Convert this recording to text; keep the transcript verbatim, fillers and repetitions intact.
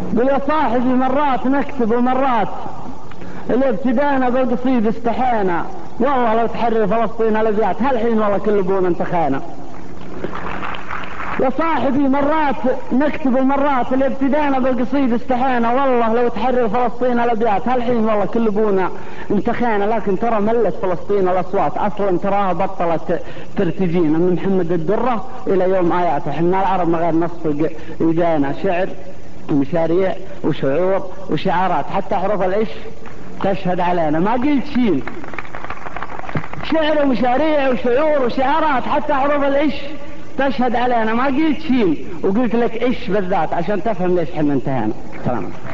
قل يا صاحبي مرات نكتب ومرات الابتدانا بالقصيد استحينا، والله لو تحرر فلسطين الابيات هالحين والله كل ابونا انتخينا. يا صاحبي مرات نكتب ومرات الابتدانا بالقصيد استحينا، والله لو تحرر فلسطين الابيات هالحين والله كل ابونا انتخينا. لكن ترى ملت فلسطين الاصوات، اصلا تراها بطلت ترتجينا من محمد الدرة الى يوم اياته. حنا العرب ما غير نصفق يجانا شعر ومشاريع وشعور وشعارات، حتى حروف العش تشهد علينا. ما قلت شيء، شعر ومشاريع وشعور وشعارات حتى حروف العش تشهد علينا. ما قلت شيء وقلت لك ايش بالذات عشان تفهم ليش حنا انتهينا. سلام.